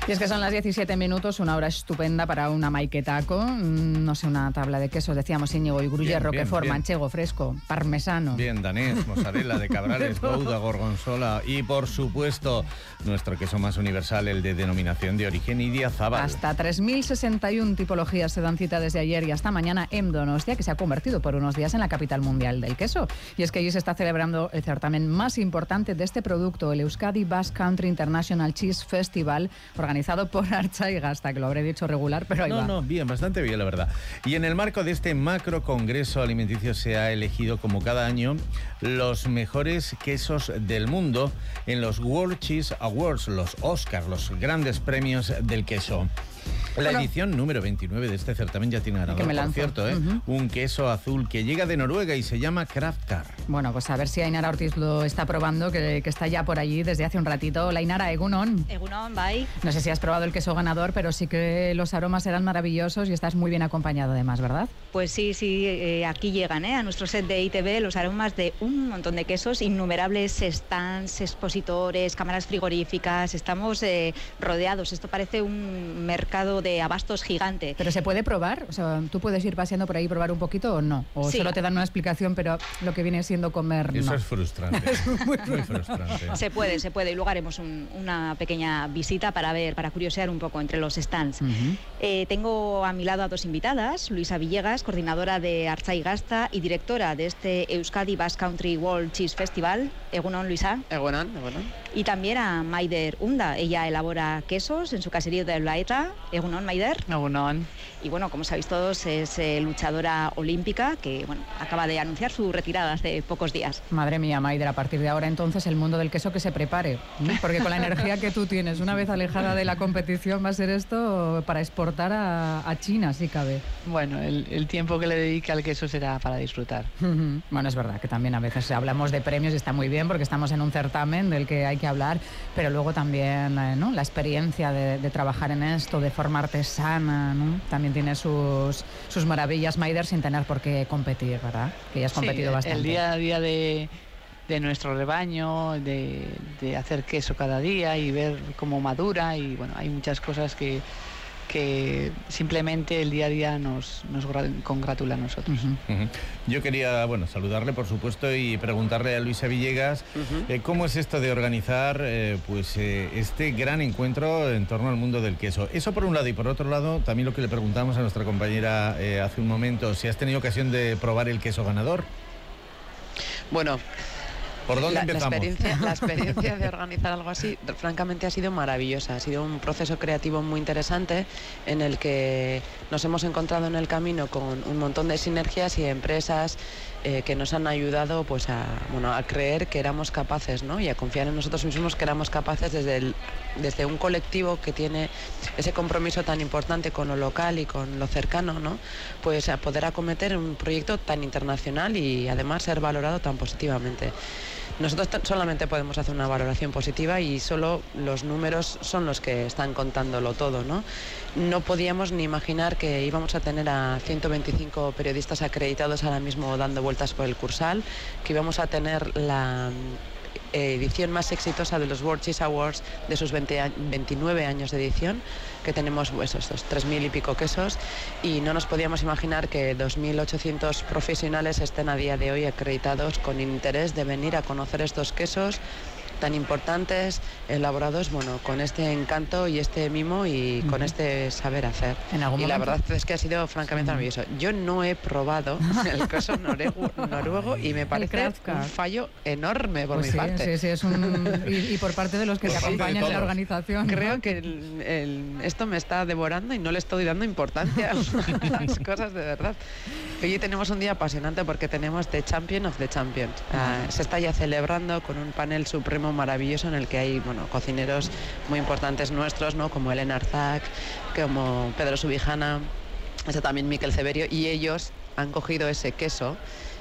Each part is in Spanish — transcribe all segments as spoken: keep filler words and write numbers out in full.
Y es que son las diecisiete minutos, una hora estupenda para una maiquetaco, no sé, una tabla de quesos, decíamos Íñigo y Gruyère, que forman manchego, fresco, parmesano. Bien, danés, mozzarella de Cabrales, gouda, gorgonzola y, por supuesto, nuestro queso más universal, el de denominación de origen Idiazábal. Hasta tres mil sesenta y una tipologías se dan cita desde ayer y hasta mañana en Donostia, que se ha convertido por unos días en la capital mundial del queso. Y es que allí se está celebrando el certamen más importante de este producto, el Euskadi Basque Country International Cheese Festival, organizado por Archa y Gasta, que lo habré dicho regular, pero ahí no, va. No, no, bien, bastante bien, la verdad. Y en el marco de este macro congreso alimenticio se ha elegido, como cada año, los mejores quesos del mundo en los World Cheese Awards, los Oscars, los grandes premios del queso. La bueno, edición número veintinueve de este certamen ya tiene ganador, por cierto, ¿eh? Uh-huh. Un queso azul que llega de Noruega y se llama Kraftkar. Bueno, pues a ver si Ainara Ortiz lo está probando, que, que está ya por allí desde hace un ratito. Hola, Ainara, egunon. Egunon, bye. No sé si has probado el queso ganador, pero sí que los aromas eran maravillosos y estás muy bien acompañado además, ¿verdad? Pues sí, sí, eh, aquí llegan ¿eh? a nuestro set de I T V los aromas de un montón de quesos, innumerables stands, expositores, cámaras frigoríficas, estamos eh, rodeados. Esto parece un mercado de abastos gigante. ¿Pero se puede probar? O sea, ¿tú puedes ir paseando por ahí y probar un poquito o no? ¿O sí, solo te dan una explicación, pero lo que viene siendo comer Eso no? es frustrante. Es muy, muy frustrante. Se puede, se puede. Y luego haremos un, una pequeña visita para ver, para curiosear un poco entre los stands. Uh-huh. eh, tengo a mi lado a dos invitadas, Luisa Villegas, coordinadora de Archa y Gasta y directora de este Euskadi Basque Country World Cheese Festival. Egunon, Luisa. Egunon, egunon. Y también a Maider Unda. Ella elabora quesos en su caserío de Blaeta. Egunon, Maider. Egunon. Y bueno, como sabéis todos, es eh, luchadora olímpica que bueno, acaba de anunciar su retirada hace pocos días. Madre mía, Maider, a partir de ahora entonces el mundo del queso que se prepare, ¿no? Porque con la energía que tú tienes, una vez alejada de la competición, va a ser esto para exportar a, a China, si cabe. Bueno, el, el tiempo que le dedique al queso será para disfrutar. Uh-huh. Bueno, es verdad que también a veces hablamos de premios y está muy bien porque estamos en un certamen del que hay que hablar, pero luego también eh, ¿no? la experiencia de, de trabajar en esto de forma artesana, ¿no? También tiene sus, sus maravillas, Maider, sin tener por qué competir, ¿verdad? Que ya has competido sí, bastante. El día a día de, de nuestro rebaño, de, de hacer queso cada día y ver cómo madura, y bueno, hay muchas cosas que, que simplemente el día a día nos, nos congratula a nosotros. Uh-huh. Uh-huh. Yo quería, bueno, saludarle, por supuesto, y preguntarle a Luisa Villegas uh-huh. eh, cómo es esto de organizar eh, pues eh, este gran encuentro en torno al mundo del queso. Eso por un lado, y por otro lado, también lo que le preguntamos a nuestra compañera eh, hace un momento, si has tenido ocasión de probar el queso ganador. Bueno, ¿por dónde la, empezamos? La experiencia, la experiencia de organizar algo así, francamente, ha sido maravillosa. Ha sido un proceso creativo muy interesante en el que nos hemos encontrado en el camino con un montón de sinergias y empresas eh, que nos han ayudado pues a, bueno, a creer que éramos capaces, ¿no? Y a confiar en nosotros mismos, que éramos capaces desde, el, desde un colectivo que tiene ese compromiso tan importante con lo local y con lo cercano, ¿no? Pues a poder acometer un proyecto tan internacional y además ser valorado tan positivamente. Nosotros solamente podemos hacer una valoración positiva y solo los números son los que están contándolo todo, ¿no? No podíamos ni imaginar que íbamos a tener a ciento veinticinco periodistas acreditados ahora mismo dando vueltas por el Cursal, que íbamos a tener la edición más exitosa de los World Cheese Awards de sus veinte, veintinueve años de edición, que tenemos pues, estos tres mil y pico quesos, y no nos podíamos imaginar que dos mil ochocientos profesionales estén a día de hoy acreditados con interés de venir a conocer estos quesos tan importantes, elaborados, bueno, con este encanto y este mimo y uh-huh. con este saber hacer. ¿En algún y momento? La verdad es que ha sido francamente uh-huh. maravilloso. Yo no he probado el queso noruego, noruego y me parece un fallo enorme por pues mi sí, parte. Sí, sí, es un... y, y por parte de los que te acompañan en la organización. Creo ¿no? que el, el, esto me está devorando y no le estoy dando importancia a las cosas de verdad. Hoy tenemos un día apasionante porque tenemos The Champion of the Champions. Uh, se está ya celebrando con un panel supremo maravilloso en el que hay, bueno, cocineros muy importantes nuestros, ¿no? Como Elena Arzac, como Pedro Subijana, está también Miquel Severio, y ellos han cogido ese queso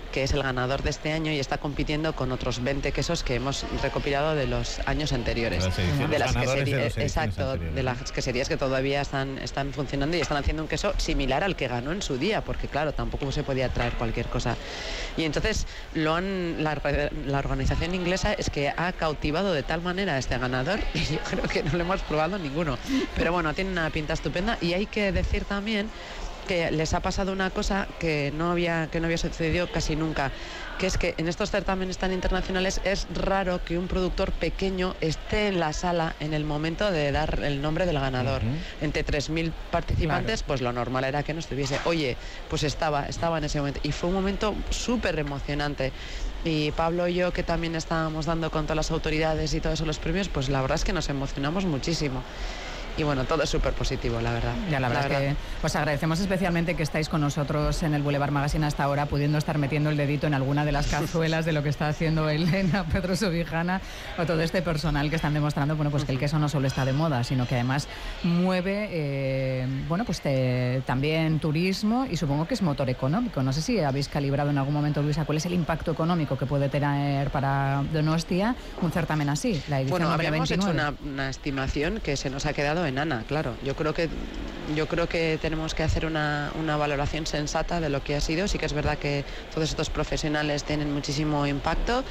que es el ganador de este año y está compitiendo con otros veinte quesos que hemos recopilado de los años anteriores. De, de las queserías, de exacto, anteriores. de las queserías que todavía están, están funcionando y están haciendo un queso similar al que ganó en su día, porque claro, tampoco se podía traer cualquier cosa. Y entonces lo han, la, la organización inglesa es que ha cautivado de tal manera a este ganador y yo creo que no lo hemos probado ninguno. Pero bueno, tiene una pinta estupenda y hay que decir también que les ha pasado una cosa que no había que no había sucedido casi nunca, que es que en estos certámenes tan internacionales es raro que un productor pequeño esté en la sala en el momento de dar el nombre del ganador. Uh-huh. Entre tres mil participantes, claro, pues lo normal era que no estuviese. Oye, pues estaba, estaba en ese momento y fue un momento súper emocionante. Y Pablo y yo, que también estábamos dando con todas las autoridades y todos eso los premios, pues la verdad es que nos emocionamos muchísimo. Y bueno, todo es súper positivo, la verdad. Ya, la verdad, la verdad. Es que pues agradecemos especialmente que estáis con nosotros en el Boulevard Magazine hasta ahora, pudiendo estar metiendo el dedito en alguna de las cazuelas de lo que está haciendo Elena Pedro-Subijana o todo este personal que están demostrando, bueno, pues que el queso no solo está de moda, sino que además mueve, eh, bueno, pues te, también turismo y supongo que es motor económico. No sé si habéis calibrado en algún momento, Luisa, cuál es el impacto económico que puede tener para Donostia un certamen así, la edición bueno, número habíamos veintinueve. hecho una, una estimación que se nos ha quedado enana, claro. Yo creo que yo creo que tenemos que hacer una, una valoración sensata de lo que ha sido. Sí que es verdad que todos estos profesionales tienen muchísimo impacto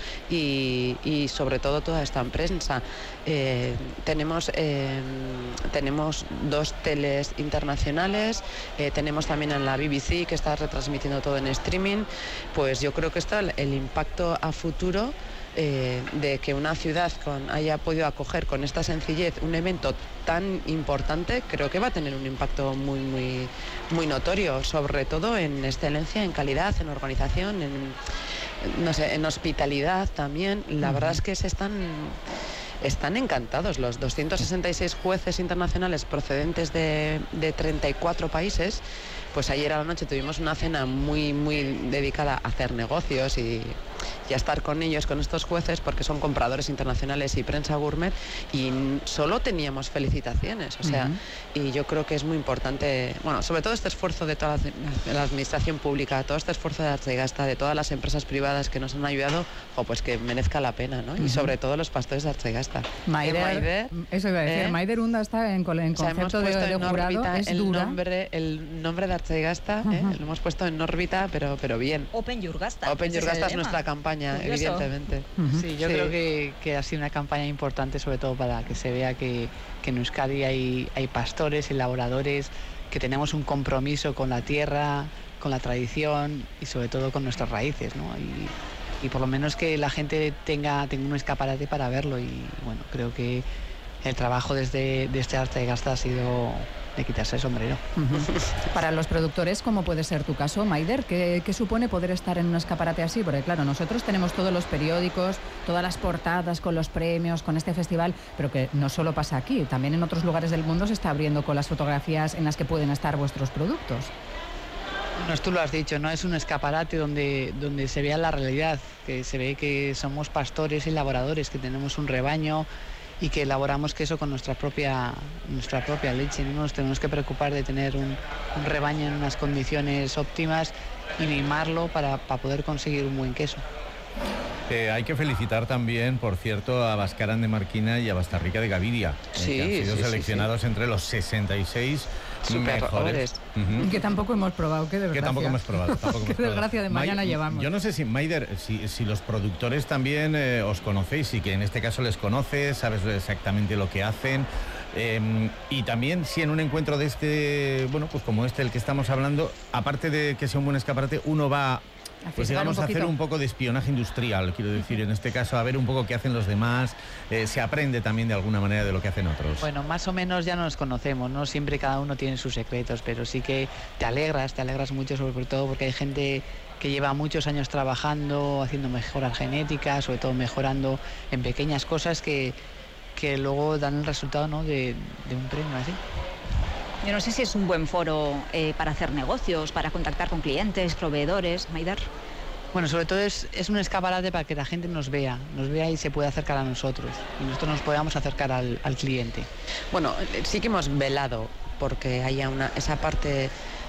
y, y sobre todo toda esta empresa. Eh, tenemos eh, tenemos dos teles internacionales, eh, tenemos también en la B B C que está retransmitiendo todo en streaming. Pues yo creo que esto, el, el impacto a futuro Eh, de que una ciudad con, haya podido acoger con esta sencillez un evento tan importante, creo que va a tener un impacto muy muy muy notorio, sobre todo en excelencia, en calidad, en organización, en, no sé, en hospitalidad también. La uh-huh. verdad es que se están Están encantados los doscientos sesenta y seis jueces internacionales procedentes de, de treinta y cuatro países. Pues ayer a la noche tuvimos una cena muy muy dedicada a hacer negocios y, y a estar con ellos, con estos jueces, porque son compradores internacionales y prensa gourmet, y solo teníamos felicitaciones, o sea, uh-huh. y yo creo que es muy importante, bueno, sobre todo este esfuerzo de toda la, la administración pública, todo este esfuerzo de Archaigasta, de todas las empresas privadas que nos han ayudado, o pues que merezca la pena, ¿no? Uh-huh. Y sobre todo los pastores de Archaigasta. Maider, Maider, eso iba a decir, eh, Maider Unda está en, en concepto o sea, de, de jurado, es el dura. Nombre, el nombre de Archaigasta, uh-huh. eh, lo hemos puesto en órbita, pero, pero bien. Open Your Gasta. Open Your Gasta es nuestra campaña, curioso, evidentemente. Uh-huh. Sí, yo sí. creo que, que ha sido una campaña importante, sobre todo para que se vea que, que en Euskadi hay, hay pastores, elaboradores, que tenemos un compromiso con la tierra, con la tradición y sobre todo con nuestras raíces, ¿no? Y, y por lo menos que la gente tenga, tenga un escaparate para verlo. Y bueno, creo que el trabajo desde de este Archaigasta ha sido de quitarse el sombrero. Uh-huh. Para los productores, ¿cómo puede ser tu caso, Maider? ¿Qué, ¿Qué supone poder estar en un escaparate así? Porque claro, nosotros tenemos todos los periódicos, todas las portadas con los premios, con este festival, pero que no solo pasa aquí, también en otros lugares del mundo se está abriendo con las fotografías en las que pueden estar vuestros productos. Bueno, tú lo has dicho, ¿no? Es un escaparate donde, donde se vea la realidad, que se ve que somos pastores y elaboradores, que tenemos un rebaño y que elaboramos queso con nuestra propia, nuestra propia leche. No nos tenemos que preocupar de tener un, un rebaño en unas condiciones óptimas y mimarlo para, para poder conseguir un buen queso. Eh, hay que felicitar también, por cierto, a Bascaran de Marquina y a Bastarrica de Gaviria, sí, eh, que han sido sí, seleccionados sí, sí. entre los sesenta y seis Super mejores. Uh-huh. Que tampoco hemos probado, qué desgracia. Que tampoco hemos probado. Tampoco hemos qué desgracia de mañana May, llevamos. Yo no sé si, Maider, si, si los productores también eh, os conocéis y que en este caso les conoces, sabes exactamente lo que hacen. Eh, y también si en un encuentro de este, bueno, pues como este, el que estamos hablando, aparte de que sea un buen escaparate, uno va... Pues digamos a hacer un poco de espionaje industrial, quiero decir, en este caso, a ver un poco qué hacen los demás, eh, se aprende también de alguna manera de lo que hacen otros. Bueno, más o menos ya nos conocemos, ¿no? Siempre cada uno tiene sus secretos, pero sí que te alegras, te alegras mucho, sobre todo porque hay gente que lleva muchos años trabajando, haciendo mejoras genéticas, sobre todo mejorando en pequeñas cosas que, que luego dan el resultado, ¿no? de, de un premio así. Yo no sé si es un buen foro eh, para hacer negocios, para contactar con clientes, proveedores, Maider. Bueno, sobre todo es, es un escaparate para que la gente nos vea, nos vea y se pueda acercar a nosotros, y nosotros nos podamos acercar al, al cliente. Bueno, sí que hemos velado porque haya una, esa parte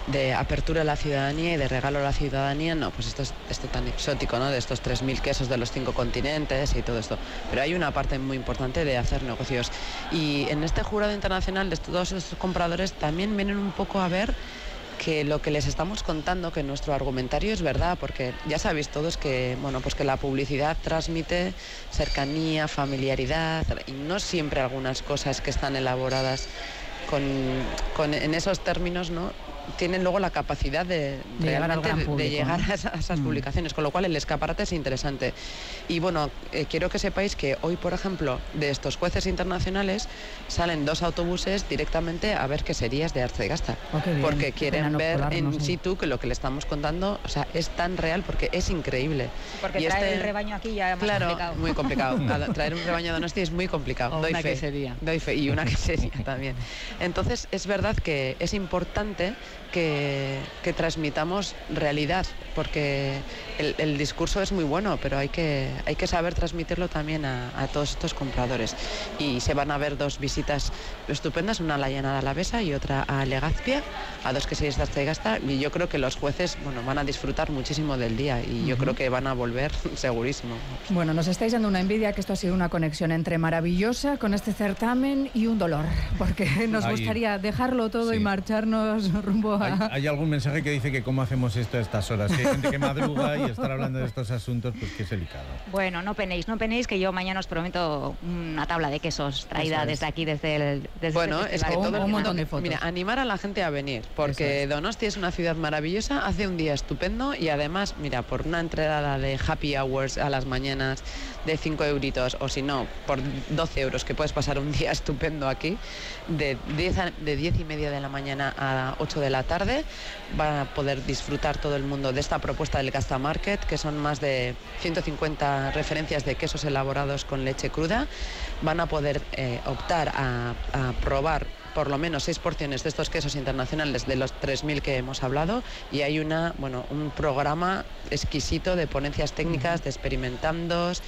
de apertura a la ciudadanía y de regalo a la ciudadanía, no, pues esto es esto tan exótico, ¿no? De estos tres mil quesos de los cinco continentes y todo esto. Pero hay una parte muy importante de hacer negocios. Y en este jurado internacional de todos estos compradores también vienen un poco a ver que lo que les estamos contando, que nuestro argumentario es verdad, porque ya sabéis todos que, bueno, pues que la publicidad transmite cercanía, familiaridad, y no siempre algunas cosas que están elaboradas con, con en esos términos, ¿no?, tienen luego la capacidad de, de llegar, al gran público, de llegar ¿no? a esas, a esas mm. publicaciones, con lo cual el escaparate es interesante. Y bueno, eh, quiero que sepáis que hoy, por ejemplo, de estos jueces internacionales salen dos autobuses directamente a ver queserías de Arzaigasta, oh, porque quieren ver en ahí. situ que lo que le estamos contando, o sea, es tan real porque es increíble. Porque y traer este, el rebaño aquí ya es más claro, complicado. muy complicado. Traer un rebaño a Donosti es muy complicado. O doy una fe, quesería. Doy fe, y una quesería también. Entonces, es verdad que es importante que, que transmitamos realidad, porque el, el discurso es muy bueno, pero hay que, hay que saber transmitirlo también a, a todos estos compradores. Y se van a ver dos visitas estupendas, una a la Llanada Alavesa y otra a Legazpia, a dos queserías de Arzaigasta, y yo creo que los jueces, bueno, van a disfrutar muchísimo del día y yo uh-huh. creo que van a volver segurísimo. Bueno, nos estáis dando una envidia, que esto ha sido una conexión entre maravillosa con este certamen y un dolor, porque nos Ahí. gustaría dejarlo todo sí. y marcharnos rumbo a... ¿Hay, hay algún mensaje que dice que cómo hacemos esto a estas horas? Que hay gente que madruga y estar hablando de estos asuntos, pues que es delicado. Bueno, no penéis, no penéis, que yo mañana os prometo una tabla de quesos traída desde aquí, desde el desde Bueno, este es que todo un montón de fotos. Mira, animar a la gente a venir, porque es. Donosti es una ciudad maravillosa, hace un día estupendo y además, mira, por una entrada de happy hours a las mañanas de cinco euritos, o si no, por doce euros, que puedes pasar un día estupendo aquí, de diez, a, de diez y media de la mañana a ocho de la tarde, van a poder disfrutar todo el mundo de esta propuesta del Gasta Market, que son más de ciento cincuenta referencias de quesos elaborados con leche cruda. Van a poder eh, optar a, a probar por lo menos seis porciones de estos quesos internacionales de los tres mil que hemos hablado, y hay una, bueno, un programa exquisito de ponencias técnicas, de experimentandos,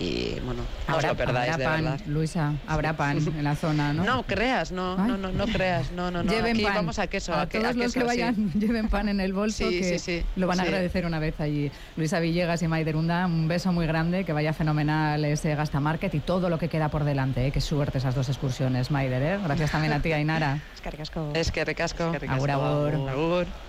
y bueno, no habrá, os lo perdáis, habrá de pan, verdad. Luisa, habrá pan en la zona, ¿no? No creas, no, Ay. no, no, no creas, no, no, no. Lleven Aquí pan. vamos a queso, a, a, que, todos a queso, los que vayan, sí. lleven pan en el bolso, sí, que sí, sí, lo van a sí. agradecer una vez allí. Luisa Villegas y Maider Unda, un beso muy grande, que vaya fenomenal ese Gasta Market y todo lo que queda por delante, ¿eh? Qué suerte esas dos excursiones, Maider, ¿eh? Gracias también a ti, Ainara. Es que ricasco. Es que ricasco. Agur, agur. Agur.